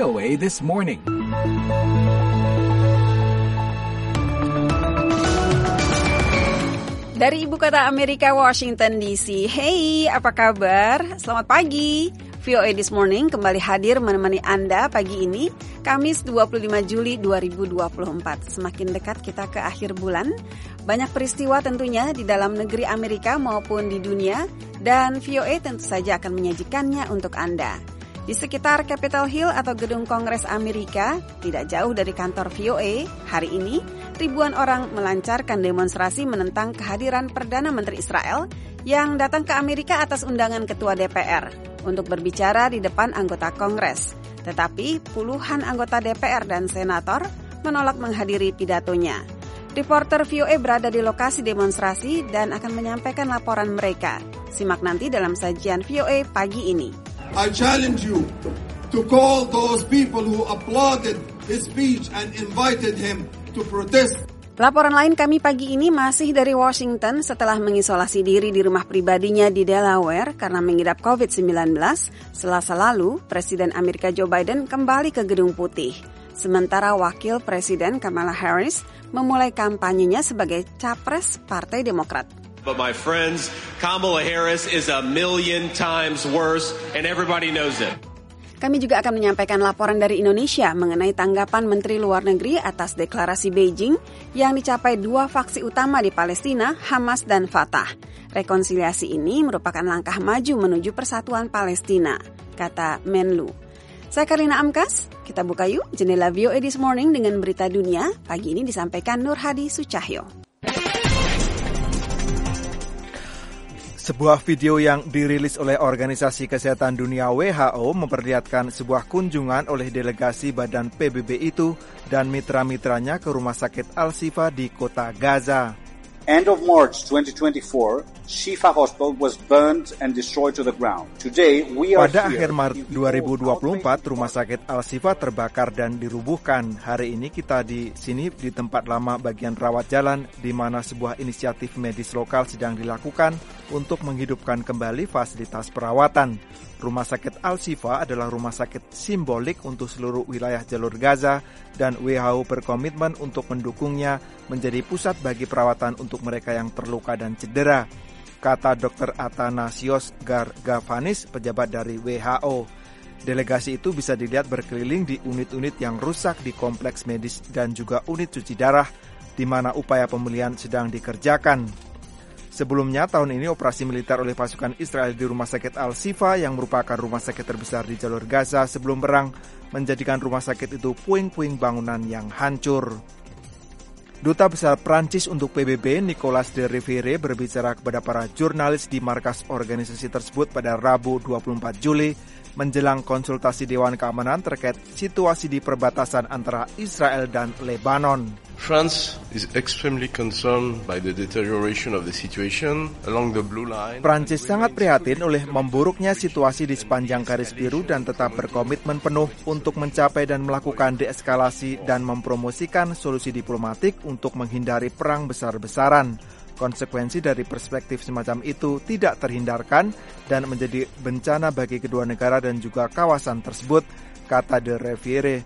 VOA This Morning. Dari ibu kota Amerika, Washington DC. Hey, apa kabar? Selamat pagi. VOA This Morning kembali hadir menemani Anda pagi ini, Kamis 25 Juli 2024. Semakin dekat kita ke akhir bulan, banyak peristiwa tentunya di dalam negeri Amerika maupun di dunia, dan VOA tentu saja akan menyajikannya untuk Anda. Di sekitar Capitol Hill atau Gedung Kongres Amerika, tidak jauh dari kantor VOA, hari ini ribuan orang melancarkan demonstrasi menentang kehadiran Perdana Menteri Israel yang datang ke Amerika atas undangan Ketua DPR untuk berbicara di depan anggota Kongres. Tetapi puluhan anggota DPR dan senator menolak menghadiri pidatonya. Reporter VOA berada di lokasi demonstrasi dan akan menyampaikan laporan mereka. Simak nanti dalam sajian VOA pagi ini. I challenge you to call those people who applauded his speech and invited him to protest. Laporan lain kami pagi ini masih dari Washington setelah mengisolasi diri di rumah pribadinya di Delaware karena mengidap COVID-19. Selasa lalu, Presiden Amerika Joe Biden kembali ke Gedung Putih. Sementara Wakil Presiden Kamala Harris memulai kampanyenya sebagai capres Partai Demokrat. But my friends, Kamala Harris is a million times worse and everybody knows it. Kami juga akan menyampaikan laporan dari Indonesia mengenai tanggapan Menteri Luar Negeri atas deklarasi Beijing yang dicapai dua faksi utama di Palestina, Hamas dan Fatah. Rekonsiliasi ini merupakan langkah maju menuju persatuan Palestina, kata Menlu. Saya Karina Amkas, kita buka yuk jendela VOA This Morning dengan berita dunia. Pagi ini disampaikan Nur Hadi Sucahyo. Sebuah video yang dirilis oleh Organisasi Kesehatan Dunia WHO memperlihatkan sebuah kunjungan oleh delegasi Badan PBB itu dan mitra-mitranya ke Rumah Sakit Al-Shifa di kota Gaza. End of March 2024, Shifa Hospital was burned and destroyed to the ground. Today, we are Pada akhir Maret 2024, Rumah Sakit Al-Shifa terbakar dan dirubuhkan. Hari ini kita di sini di tempat lama bagian rawat jalan di mana sebuah inisiatif medis lokal sedang dilakukan untuk menghidupkan kembali fasilitas perawatan. Rumah Sakit Al-Shifa adalah rumah sakit simbolik untuk seluruh wilayah jalur Gaza dan WHO berkomitmen untuk mendukungnya menjadi pusat bagi perawatan untuk mereka yang terluka dan cedera, kata Dr. Athanasios Gargafanis, pejabat dari WHO. Delegasi itu bisa dilihat berkeliling di unit-unit yang rusak di kompleks medis dan juga unit cuci darah, di mana upaya pemulihan sedang dikerjakan. Sebelumnya, tahun ini operasi militer oleh pasukan Israel di Rumah Sakit Al-Shifa yang merupakan rumah sakit terbesar di jalur Gaza sebelum perang menjadikan rumah sakit itu puing-puing bangunan yang hancur. Duta Besar Prancis untuk PBB, Nicolas de Riviere, berbicara kepada para jurnalis di markas organisasi tersebut pada Rabu 24 Juli menjelang konsultasi Dewan Keamanan terkait situasi di perbatasan antara Israel dan Lebanon. France is extremely concerned by the deterioration of the situation along the blue line. Prancis sangat prihatin oleh memburuknya situasi di sepanjang garis biru dan tetap berkomitmen penuh untuk mencapai dan melakukan deeskalasi dan mempromosikan solusi diplomatik untuk menghindari perang besar-besaran. Konsekuensi dari perspektif semacam itu tidak terhindarkan dan menjadi bencana bagi kedua negara dan juga kawasan tersebut, kata de Riviere.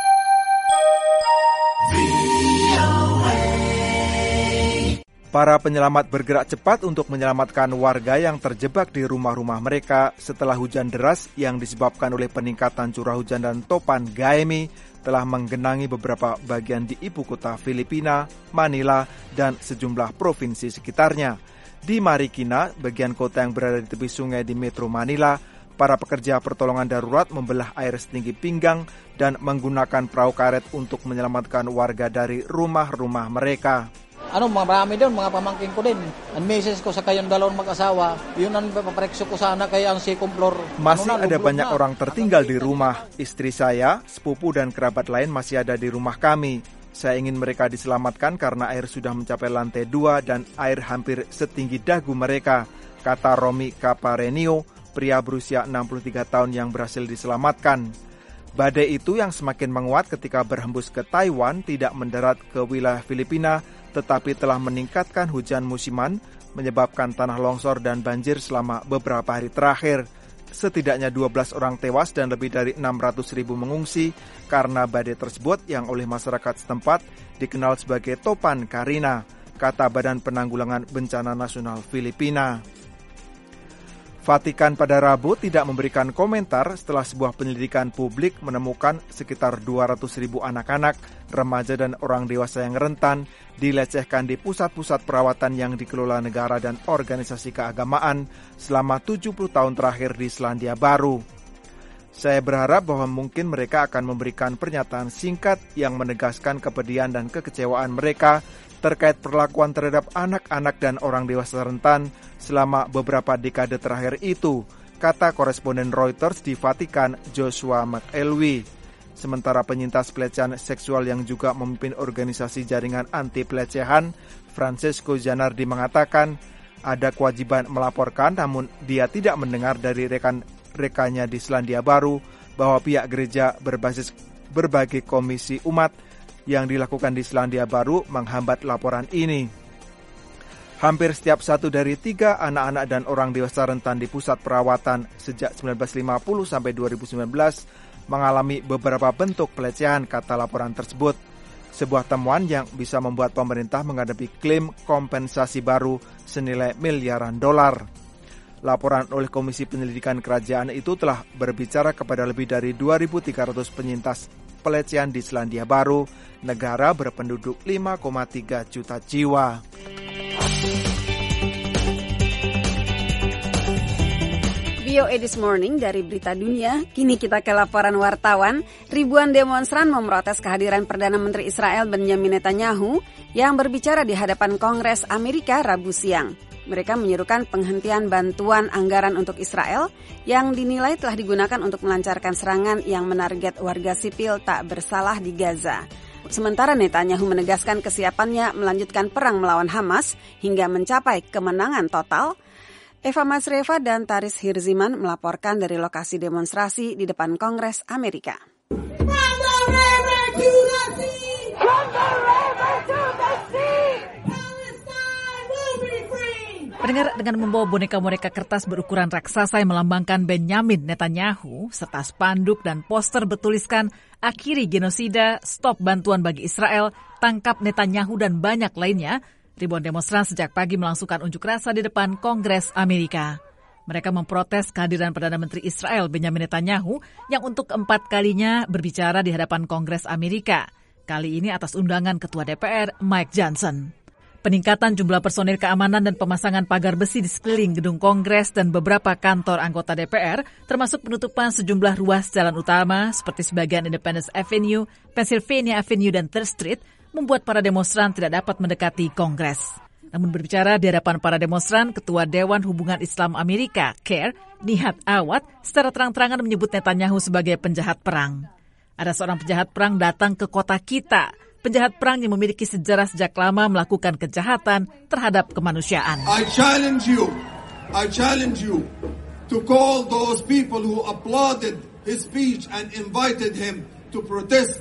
Para penyelamat bergerak cepat untuk menyelamatkan warga yang terjebak di rumah-rumah mereka setelah hujan deras yang disebabkan oleh peningkatan curah hujan dan topan Gaemi telah menggenangi beberapa bagian di ibu kota Filipina, Manila, dan sejumlah provinsi sekitarnya. Di Marikina, bagian kota yang berada di tepi sungai di Metro Manila, para pekerja pertolongan darurat membelah air setinggi pinggang dan menggunakan perahu karet untuk menyelamatkan warga dari rumah-rumah mereka. Marami doon, mga pamangkin ko din. Ang misis ko sa kayong dalawang mag-asawa, yun ang paparekso ko sana kaya ang second floor. Masih ada banyak orang tertinggal di rumah. Istri saya, sepupu dan kerabat lain masih ada di rumah kami. Saya ingin mereka diselamatkan karena air sudah mencapai lantai 2 dan air hampir setinggi dagu mereka, kata Romy Caparenio, pria berusia 63 tahun yang berhasil diselamatkan. Badai itu yang semakin menguat ketika berhembus ke Taiwan tidak mendarat ke wilayah Filipina, tetapi telah meningkatkan hujan musiman, menyebabkan tanah longsor dan banjir selama beberapa hari terakhir. setidaknya 12 orang tewas dan lebih dari 600.000 mengungsi karena badai tersebut yang oleh masyarakat setempat dikenal sebagai Topan Carina, kata Badan Penanggulangan Bencana Nasional Filipina. Vatikan pada Rabu tidak memberikan komentar setelah sebuah penyelidikan publik menemukan sekitar 200.000 anak-anak, remaja dan orang dewasa yang rentan dilecehkan di pusat-pusat perawatan yang dikelola negara dan organisasi keagamaan selama 70 tahun terakhir di Selandia Baru. Saya berharap bahwa mungkin mereka akan memberikan pernyataan singkat yang menegaskan kepedihan dan kekecewaan mereka terkait perlakuan terhadap anak-anak dan orang dewasa rentan selama beberapa dekade terakhir itu, kata koresponden Reuters di Vatikan Joshua McElwee. Sementara penyintas pelecehan seksual yang juga memimpin organisasi jaringan anti pelecehan, Francesco Gianardi mengatakan ada kewajiban melaporkan, namun dia tidak mendengar dari rekan-rekannya di Selandia Baru bahwa pihak gereja berbasis berbagai komisi umat yang dilakukan di Selandia Baru menghambat laporan ini. Hampir setiap 1 dari 3 anak-anak dan orang dewasa rentan di pusat perawatan sejak 1950 sampai 2019 mengalami beberapa bentuk pelecehan, kata laporan tersebut. Sebuah temuan yang bisa membuat pemerintah menghadapi klaim kompensasi baru senilai miliaran dolar. Laporan oleh Komisi Penyelidikan Kerajaan itu telah berbicara kepada lebih dari 2.300 penyintas pelecehan di Selandia Baru, negara berpenduduk 5,3 juta jiwa. VOA This Morning dari Berita Dunia. Kini kita ke laporan wartawan. Ribuan demonstran memprotes kehadiran Perdana Menteri Israel Benjamin Netanyahu yang berbicara di hadapan Kongres Amerika Rabu siang. Mereka menyerukan penghentian bantuan anggaran untuk Israel yang dinilai telah digunakan untuk melancarkan serangan yang menarget warga sipil tak bersalah di Gaza. Sementara Netanyahu menegaskan kesiapannya melanjutkan perang melawan Hamas hingga mencapai kemenangan total. Eva Masreva dan Taris Hirziman melaporkan dari lokasi demonstrasi di depan Kongres Amerika. Pendengar, dengan membawa boneka-boneka kertas berukuran raksasa yang melambangkan Benjamin Netanyahu, serta spanduk dan poster bertuliskan akhiri genosida, stop bantuan bagi Israel, tangkap Netanyahu dan banyak lainnya, ribuan demonstran sejak pagi melangsungkan unjuk rasa di depan Kongres Amerika. Mereka memprotes kehadiran Perdana Menteri Israel Benjamin Netanyahu yang untuk keempat kalinya berbicara di hadapan Kongres Amerika. Kali ini atas undangan Ketua DPR Mike Johnson. Peningkatan jumlah personil keamanan dan pemasangan pagar besi di sekeliling gedung Kongres dan beberapa kantor anggota DPR, termasuk penutupan sejumlah ruas jalan utama seperti sebagian Independence Avenue, Pennsylvania Avenue, dan Third Street, membuat para demonstran tidak dapat mendekati Kongres. Namun berbicara di hadapan para demonstran, Ketua Dewan Hubungan Islam Amerika, CAIR, Nihat Awad, secara terang-terangan menyebut Netanyahu sebagai penjahat perang. Ada seorang penjahat perang datang ke kota kita, penjahat perang yang memiliki sejarah sejak lama melakukan kejahatan terhadap kemanusiaan. I challenge you to call those people who applauded his speech and invited him to protest.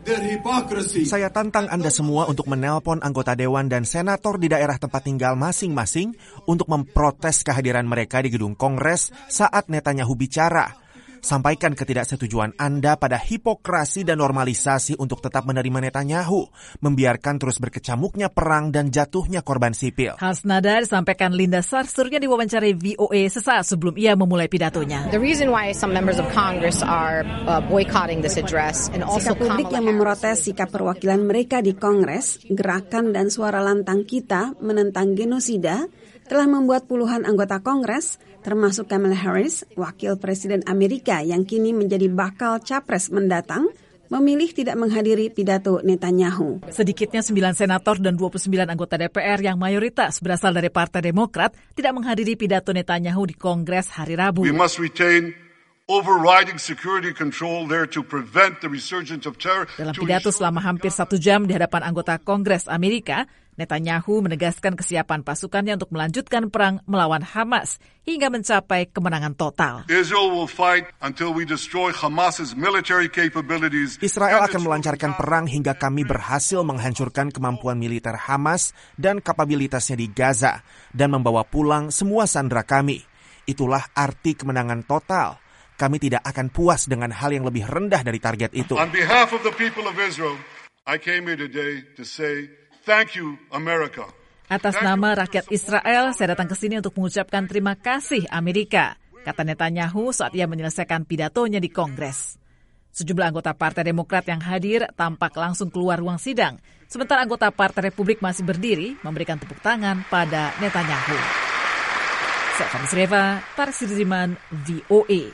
Saya tantang Anda semua untuk menelpon anggota dewan dan senator di daerah tempat tinggal masing-masing untuk memprotes kehadiran mereka di gedung Kongres saat Netanyahu bicara. Sampaikan ketidaksetujuan Anda pada hipokrasi dan normalisasi untuk tetap menerima Netanyahu, membiarkan terus berkecamuknya perang dan jatuhnya korban sipil. Hal senada disampaikan Linda Sarsour yang diwawancarai VOA sesaat sebelum ia memulai pidatonya. The reason why some members of Congress are boycotting this address and also sikap publik yang memprotes sikap perwakilan mereka di Kongres, gerakan dan suara lantang kita menentang genosida telah membuat puluhan anggota Kongres, termasuk Kamala Harris, wakil Presiden Amerika yang kini menjadi bakal capres mendatang, memilih tidak menghadiri pidato Netanyahu. Sedikitnya 9 senator dan 29 anggota DPR yang mayoritas berasal dari Partai Demokrat tidak menghadiri pidato Netanyahu di Kongres hari Rabu. We must retain overriding security control there to prevent the resurgence of terror. Dalam pidato selama hampir 1 jam di hadapan anggota Kongres Amerika, Netanyahu menegaskan kesiapan pasukannya untuk melanjutkan perang melawan Hamas hingga mencapai kemenangan total. Israel will fight until we destroy Hamas's military capabilities. Israel akan melancarkan perang hingga kami berhasil menghancurkan kemampuan militer Hamas dan kapabilitasnya di Gaza dan membawa pulang semua sandera kami. Itulah arti kemenangan total. Kami tidak akan puas dengan hal yang lebih rendah dari target itu. On behalf of the people of Israel, I came here today to say thank you, America. Atas nama rakyat Israel, saya datang ke sini untuk mengucapkan terima kasih Amerika, kata Netanyahu saat ia menyelesaikan pidatonya di Kongres. Sejumlah anggota Partai Demokrat yang hadir tampak langsung keluar ruang sidang, sementara anggota Partai Republik masih berdiri memberikan tepuk tangan pada Netanyahu. Saya Fani Sreva, Paris Riziman, VOA.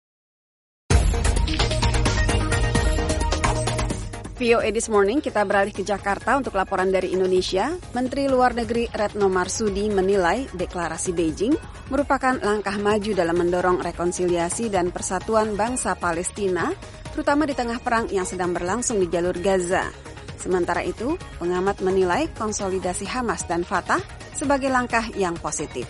VOA This Morning, kita beralih ke Jakarta untuk laporan dari Indonesia. Menteri Luar Negeri Retno Marsudi menilai deklarasi Beijing merupakan langkah maju dalam mendorong rekonsiliasi dan persatuan bangsa Palestina, terutama di tengah perang yang sedang berlangsung di jalur Gaza. Sementara itu, pengamat menilai konsolidasi Hamas dan Fatah sebagai langkah yang positif.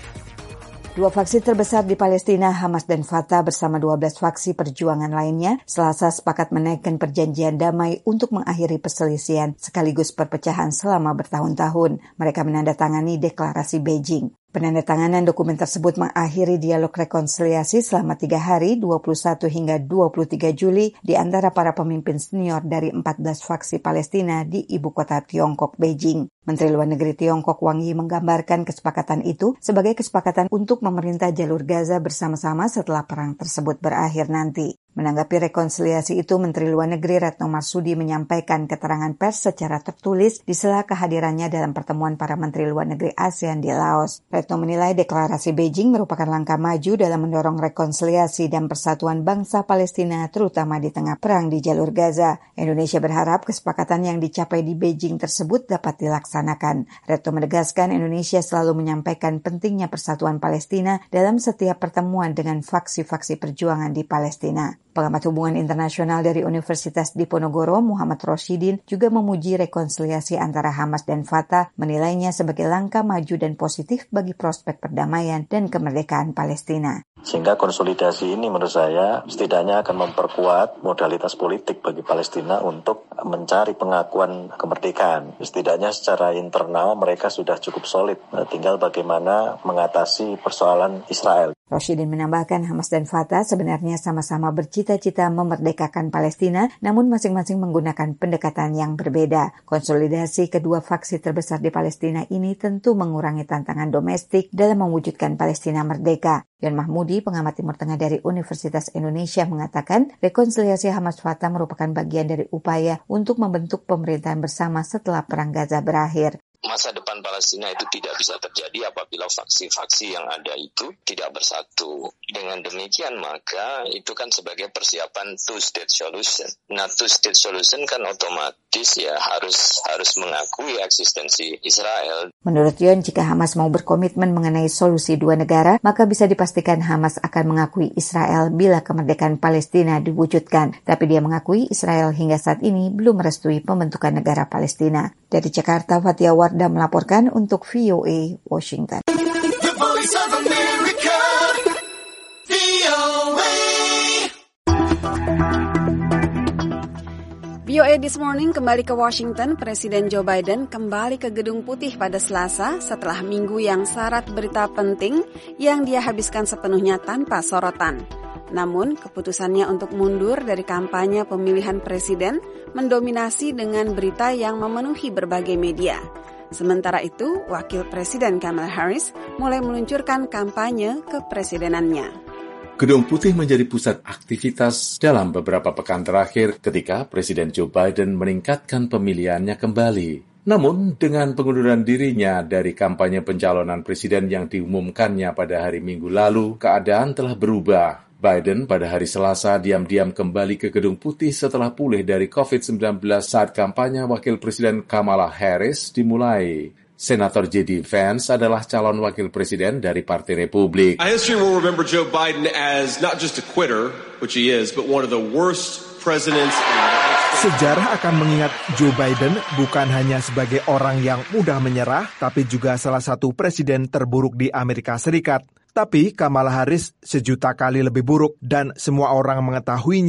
Dua faksi terbesar di Palestina, Hamas dan Fatah bersama 12 faksi perjuangan lainnya, Selasa sepakat menaikkan perjanjian damai untuk mengakhiri perselisihan sekaligus perpecahan selama bertahun-tahun. Mereka menandatangani deklarasi Beijing. Penandatanganan dokumen tersebut mengakhiri dialog rekonsiliasi selama 3 hari 21 hingga 23 Juli di antara para pemimpin senior dari 14 faksi Palestina di ibu kota Tiongkok, Beijing. Menteri Luar Negeri Tiongkok Wang Yi menggambarkan kesepakatan itu sebagai kesepakatan untuk memerintah jalur Gaza bersama-sama setelah perang tersebut berakhir nanti. Menanggapi rekonsiliasi itu, Menteri Luar Negeri Retno Marsudi menyampaikan keterangan pers secara tertulis di sela kehadirannya dalam pertemuan para Menteri Luar Negeri ASEAN di Laos. Retno menilai deklarasi Beijing merupakan langkah maju dalam mendorong rekonsiliasi dan persatuan bangsa Palestina, terutama di tengah perang di jalur Gaza. Indonesia berharap kesepakatan yang dicapai di Beijing tersebut dapat dilaksanakan. Retno menegaskan Indonesia selalu menyampaikan pentingnya persatuan Palestina dalam setiap pertemuan dengan faksi-faksi perjuangan di Palestina. Pengamat hubungan internasional dari Universitas Diponegoro, Muhammad Roshidin, juga memuji rekonsiliasi antara Hamas dan Fatah, menilainya sebagai langkah maju dan positif bagi prospek perdamaian dan kemerdekaan Palestina. Sehingga konsolidasi ini menurut saya setidaknya akan memperkuat modalitas politik bagi Palestina untuk mencari pengakuan kemerdekaan. Setidaknya secara internal mereka sudah cukup solid. Tinggal bagaimana mengatasi persoalan Israel. Roshidin menambahkan Hamas dan Fatah sebenarnya sama-sama bercita-cita memerdekakan Palestina, namun masing-masing menggunakan pendekatan yang berbeda. Konsolidasi kedua faksi terbesar di Palestina ini tentu mengurangi tantangan domestik dalam mewujudkan Palestina merdeka. Yon Mahmudi, pengamat Timur Tengah dari Universitas Indonesia, mengatakan rekonsiliasi Hamas-Fatah merupakan bagian dari upaya untuk membentuk pemerintahan bersama setelah Perang Gaza berakhir. Masa depan Palestina itu tidak bisa terjadi apabila faksi-faksi yang ada itu tidak bersatu. Dengan demikian maka itu kan sebagai persiapan two-state solution. Nah, two-state solution kan otomatis ya harus mengakui eksistensi Israel. Menurut Yon, jika Hamas mau berkomitmen mengenai solusi dua negara, maka bisa dipastikan Hamas akan mengakui Israel bila kemerdekaan Palestina diwujudkan. Tapi dia mengakui Israel hingga saat ini belum merestui pembentukan negara Palestina. Dari Jakarta, Fatia Wardah melaporkan untuk VOA Washington. The Voice of America, VOA. VOA This Morning kembali ke Washington. Presiden Joe Biden kembali ke Gedung Putih pada Selasa setelah minggu yang syarat berita penting yang dia habiskan sepenuhnya tanpa sorotan. Namun, keputusannya untuk mundur dari kampanye pemilihan presiden mendominasi dengan berita yang memenuhi berbagai media. Sementara itu, Wakil Presiden Kamala Harris mulai meluncurkan kampanye kepresidenannya. Gedung Putih menjadi pusat aktivitas dalam beberapa pekan terakhir ketika Presiden Joe Biden meningkatkan pemilihannya kembali. Namun, dengan pengunduran dirinya dari kampanye pencalonan presiden yang diumumkannya pada hari Minggu lalu, keadaan telah berubah. Biden pada hari Selasa diam-diam kembali ke Gedung Putih setelah pulih dari COVID-19 saat kampanye Wakil Presiden Kamala Harris dimulai. Senator J.D. Vance adalah calon wakil presiden dari Partai Republik. History will remember Joe Biden as not just a quitter, which he is, but one of the worst presidents in the United States. Sejarah akan mengingat Joe Biden bukan hanya sebagai orang yang mudah menyerah, tapi juga salah satu presiden terburuk di Amerika Serikat. Tapi Kamala Harris sejuta kali lebih buruk dan semua orang mengetahuinya.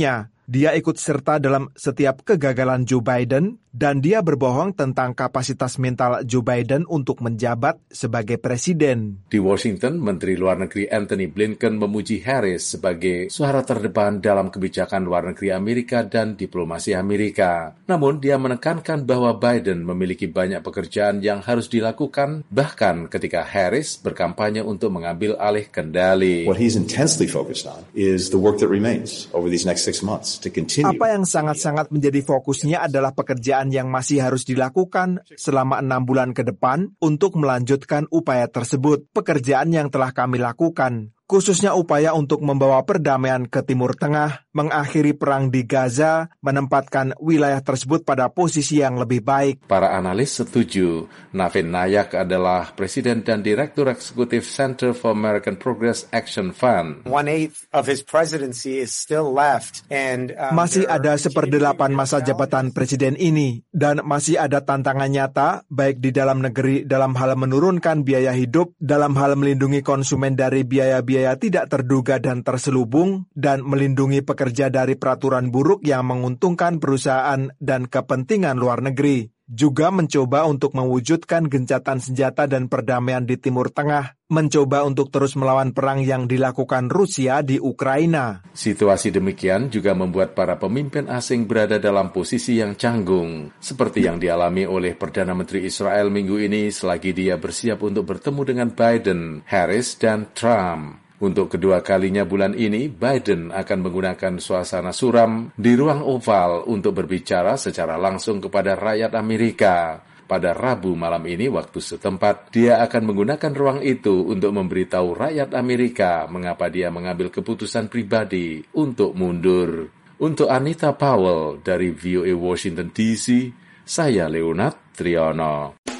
Dia ikut serta dalam setiap kegagalan Joe Biden dan dia berbohong tentang kapasitas mental Joe Biden untuk menjabat sebagai presiden. Di Washington, Menteri Luar Negeri Antony Blinken memuji Harris sebagai suara terdepan dalam kebijakan luar negeri Amerika dan diplomasi Amerika. Namun, dia menekankan bahwa Biden memiliki banyak pekerjaan yang harus dilakukan, bahkan ketika Harris berkampanye untuk mengambil alih kendali. What he's intensely focused on is the work that remains over these next 6 months. Apa yang sangat-sangat menjadi fokusnya adalah pekerjaan yang masih harus dilakukan selama 6 bulan ke depan untuk melanjutkan upaya tersebut. Pekerjaan yang telah kami lakukan, khususnya upaya untuk membawa perdamaian ke Timur Tengah, mengakhiri perang di Gaza, menempatkan wilayah tersebut pada posisi yang lebih baik. Para analis setuju. Navin Nayak adalah Presiden dan Direktur Eksekutif Center for American Progress Action Fund. 1/8 of his presidency is still left, and masih ada 1/8 masa jabatan presiden ini, dan masih ada tantangan nyata, baik di dalam negeri dalam hal menurunkan biaya hidup, dalam hal melindungi konsumen dari biaya-biaya tidak terduga dan terselubung, dan melindungi pekerja dari peraturan buruk yang menguntungkan perusahaan dan kepentingan luar negeri. Juga mencoba untuk mewujudkan gencatan senjata dan perdamaian di Timur Tengah, mencoba untuk terus melawan perang yang dilakukan Rusia di Ukraina. Situasi demikian juga membuat para pemimpin asing berada dalam posisi yang canggung, seperti yang dialami oleh Perdana Menteri Israel minggu ini selagi dia bersiap untuk bertemu dengan Biden, Harris, dan Trump. Untuk kedua kalinya bulan ini, Biden akan menggunakan suasana suram di ruang oval untuk berbicara secara langsung kepada rakyat Amerika. Pada Rabu malam ini waktu setempat, dia akan menggunakan ruang itu untuk memberitahu rakyat Amerika mengapa dia mengambil keputusan pribadi untuk mundur. Untuk Anita Powell dari VOA Washington DC, saya Leonard Triono.